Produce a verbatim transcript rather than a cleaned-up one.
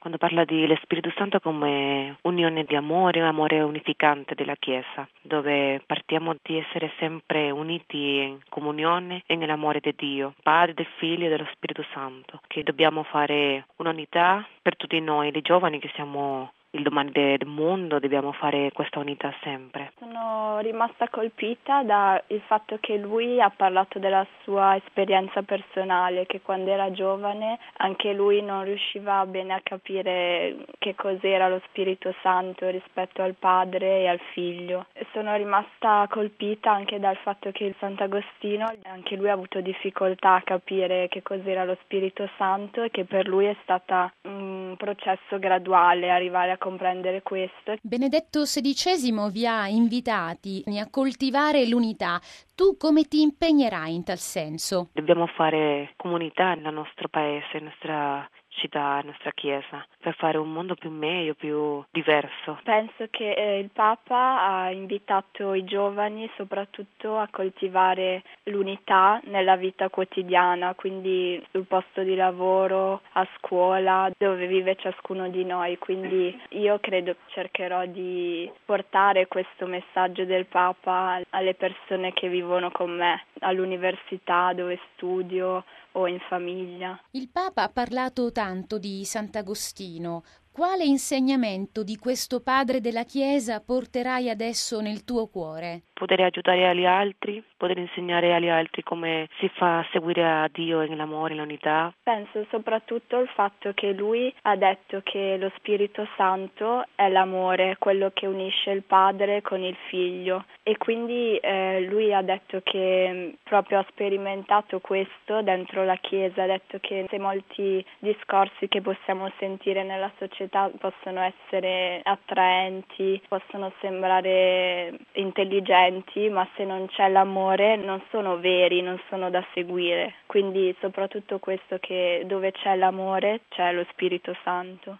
quando parla di lo Spirito Santo come unione di amore, un amore unificante della Chiesa, dove partiamo di essere sempre uniti in comunione e nell'amore di Dio, Padre, del Figlio e dello Spirito Santo, che dobbiamo fare un'unità per tutti noi, i giovani che siamo il domani del mondo, dobbiamo fare questa unità sempre. Sono rimasta colpita dal fatto che lui ha parlato della sua esperienza personale, che quando era giovane anche lui non riusciva bene a capire che cos'era lo Spirito Santo rispetto al Padre e al Figlio. Sono rimasta colpita anche dal fatto che il Sant'Agostino, anche lui ha avuto difficoltà a capire che cos'era lo Spirito Santo e che per lui è stata un processo graduale arrivare a comprendere questo. Benedetto sedicesimo vi ha invitati a coltivare l'unità. Tu come ti impegnerai in tal senso? Dobbiamo fare comunità nel nostro paese, nella nostra città, nella nostra chiesa, per fare un mondo più meglio, più diverso. Penso che eh, il Papa ha invitato i giovani soprattutto a coltivare l'unità nella vita quotidiana, quindi sul posto di lavoro, a scuola, dove vive ciascuno di noi. Quindi io credo cercherò di portare questo messaggio del Papa alle persone che vivono con me, all'università dove studio o in famiglia. Il Papa ha parlato tanto di Sant'Agostino. Quale insegnamento di questo padre della Chiesa porterai adesso nel tuo cuore? Poter aiutare gli altri, poter insegnare agli altri come si fa a seguire a Dio nell'amore, nell'unità. Penso soprattutto al fatto che lui ha detto che lo Spirito Santo è l'amore, quello che unisce il padre con il figlio, e quindi eh, lui ha detto che proprio ha sperimentato questo dentro la Chiesa, ha detto che se molti discorsi che possiamo sentire nella società possono essere attraenti, possono sembrare intelligenti, ma se non c'è l'amore non sono veri, non sono da seguire. Quindi soprattutto questo, che dove c'è l'amore c'è lo Spirito Santo.